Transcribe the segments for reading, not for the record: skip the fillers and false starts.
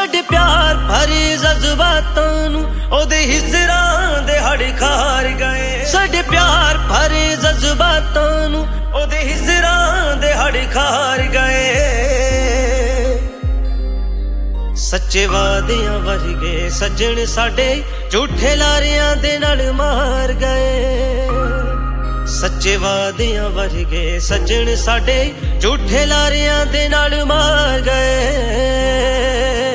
साडे प्यार भरे जज्बातां नूं ओदे हिजरां दे हड़ खार गए। साडे प्यार भरे जज्बातां नूं ओदे हिजरां दे हड़ खार गए। सच्चे वादियां वर्गे सज्जण साडे झूठे लारियां दे नाल मार गए। सच्चे वादियां वर्गे सज्जण साडे झूठे लारियां दे नाल मार गए।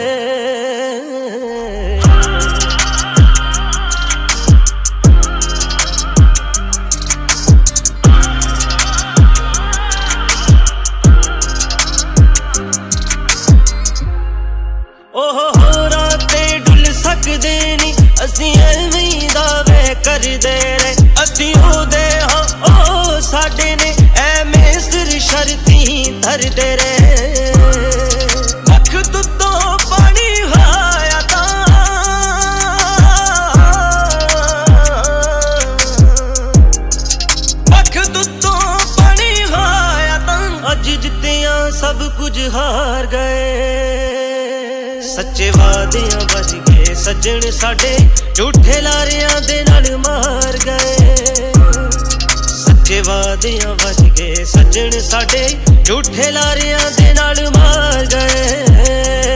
सकदे नहीं असीं एवें दावे करदे रहे। असीं ओदे हां ओ साडे ने एवें सिर शर्ती धरदे रहे। अख तुत्तों पानी हाया तां अख तुत्तों पानी हाया तां अज जित्तियां सब कुछ हार गए। सच्चे वादियां वर्गे सज्जण साडे झूठे लारियां दे नाल मार गए। सच्चे वादियां वर्गे सज्जण साडे झूठे लारियां दे नाल मार गए।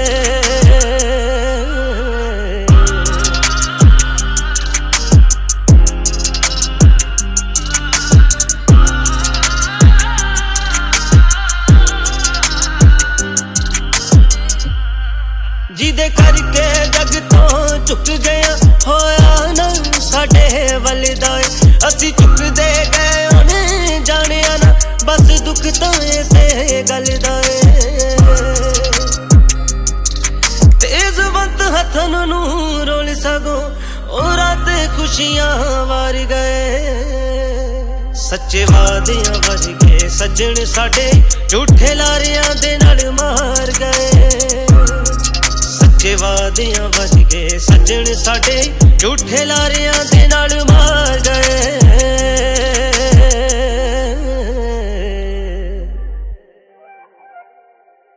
जिदे करके जग तो झुक गया होया ना साडे वलदा। असी झुकदे गए उन्हें जानिया ना बस दुख तो इसे गल दा। तेज वंत हथन नू रोल सगो ओ रात खुशियां वार गए। सच्चे वादियां वर्गे सज्जण साडे झूठे लारियां दे नाल मार गए। सच्चे वादियां वर्गे सज्जण साडे झूठे लारियां दे नाल मार